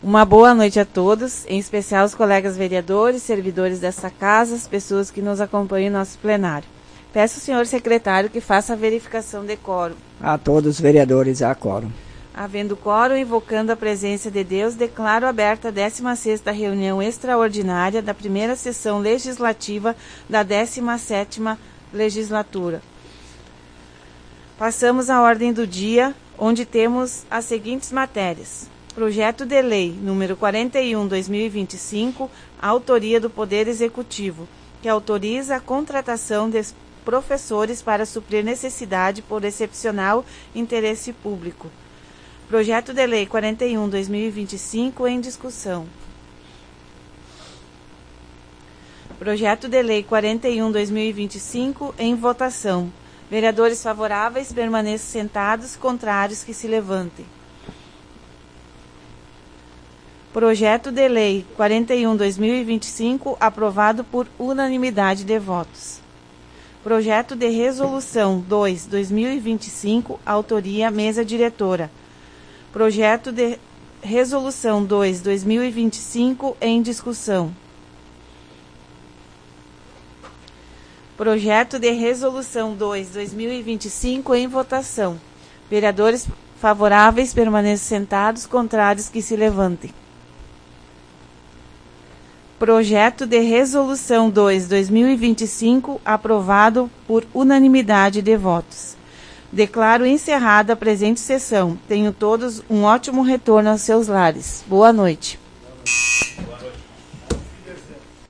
Uma boa noite a todos, em especial os colegas vereadores, servidores desta casa, as pessoas que nos acompanham em nosso plenário. Peço ao senhor secretário que faça a verificação de quórum. A todos os vereadores há quórum. Havendo quórum, invocando a presença de Deus, declaro aberta a 16ª reunião extraordinária da primeira sessão legislativa da 17ª legislatura. Passamos à ordem do dia, onde temos as seguintes matérias. Projeto de Lei número 41/2025, autoria do Poder Executivo, que autoriza a contratação de professores para suprir necessidade por excepcional interesse público. Projeto de Lei 41/2025 em discussão. Projeto de Lei 41/2025 em votação. Vereadores favoráveis permaneçam sentados, contrários que se levantem. Projeto de Lei 41/2025 aprovado por unanimidade de votos. Projeto de Resolução 2/2025, autoria Mesa Diretora. Projeto de Resolução 2/2025 em discussão. Projeto de Resolução 2/2025 em votação. Vereadores favoráveis permaneçam sentados, contrários que se levantem. Projeto de Resolução 2/2025 aprovado por unanimidade de votos. Declaro encerrada a presente sessão. Tenham todos um ótimo retorno aos seus lares. Boa noite.